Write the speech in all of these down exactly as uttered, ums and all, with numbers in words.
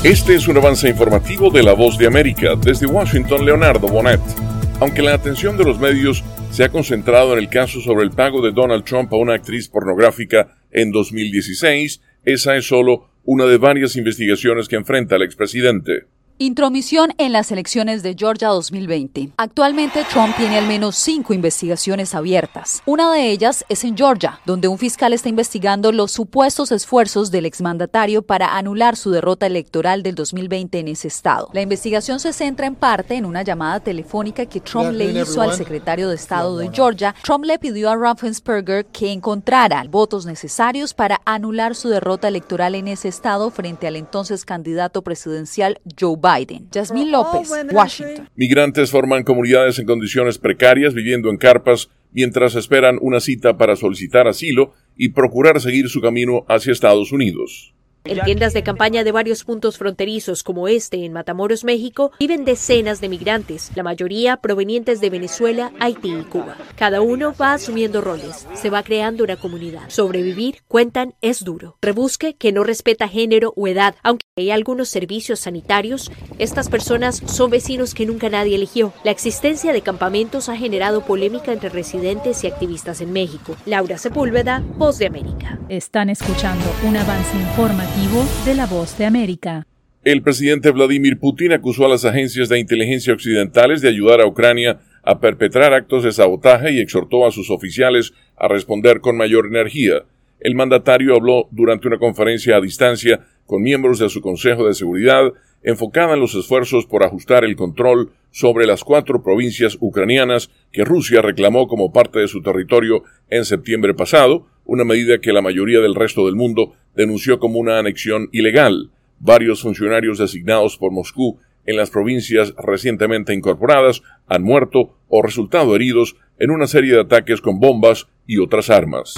Este es un avance informativo de La Voz de América. Desde Washington, Leonardo Bonet. Aunque la atención de los medios se ha concentrado en el caso sobre el pago de Donald Trump a una actriz pornográfica en dos mil dieciséis, esa es solo una de varias investigaciones que enfrenta el expresidente. Intromisión en las elecciones de Georgia dos mil veinte. Actualmente Trump tiene al menos cinco investigaciones abiertas. Una de ellas es en Georgia, donde un fiscal está investigando los supuestos esfuerzos del exmandatario para anular su derrota electoral del dos mil veinte en ese estado. La investigación se centra en parte en una llamada telefónica que Trump le hizo al secretario de Estado de Georgia. Trump le pidió a Raffensperger que encontrara votos necesarios para anular su derrota electoral en ese estado frente al entonces candidato presidencial Joe Biden. Biden. Yasmín López, Washington. Migrantes forman comunidades en condiciones precarias viviendo en carpas mientras esperan una cita para solicitar asilo y procurar seguir su camino hacia Estados Unidos. En tiendas de campaña de varios puntos fronterizos como este en Matamoros, México, viven decenas de migrantes, la mayoría provenientes de Venezuela, Haití y Cuba. Cada uno va asumiendo roles, se va creando una comunidad. Sobrevivir, cuentan, es duro. Rebusque que no respeta género o edad, aunque hay algunos servicios sanitarios, estas personas son vecinos que nunca nadie eligió. La existencia de campamentos ha generado polémica entre residentes y activistas en México. Laura Sepúlveda, Voz de América. Están escuchando un avance informativo de La Voz de América. El presidente Vladimir Putin acusó a las agencias de inteligencia occidentales de ayudar a Ucrania a perpetrar actos de sabotaje y exhortó a sus oficiales a responder con mayor energía. El mandatario habló durante una conferencia a distancia con miembros de su Consejo de Seguridad, enfocada en los esfuerzos por ajustar el control sobre las cuatro provincias ucranianas que Rusia reclamó como parte de su territorio en septiembre pasado, una medida que la mayoría del resto del mundo denunció como una anexión ilegal. Varios funcionarios designados por Moscú en las provincias recientemente incorporadas han muerto o resultado heridos en una serie de ataques con bombas y otras armas.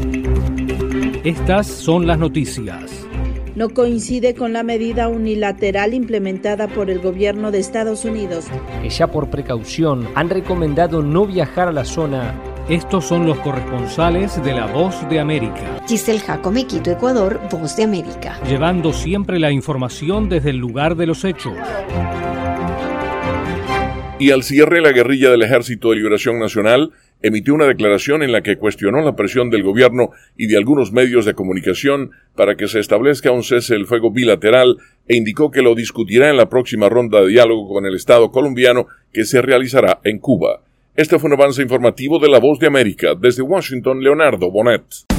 Estas son las noticias. No coincide con la medida unilateral implementada por el gobierno de Estados Unidos, que ya por precaución han recomendado no viajar a la zona. Estos son los corresponsales de La Voz de América. Giselle Jacome, Quito, Ecuador, Voz de América. Llevando siempre la información desde el lugar de los hechos. Y al cierre, la guerrilla del Ejército de Liberación Nacional emitió una declaración en la que cuestionó la presión del gobierno y de algunos medios de comunicación para que se establezca un cese del fuego bilateral e indicó que lo discutirá en la próxima ronda de diálogo con el Estado colombiano que se realizará en Cuba. Este fue un avance informativo de La Voz de América. Desde Washington, Leonardo Bonet.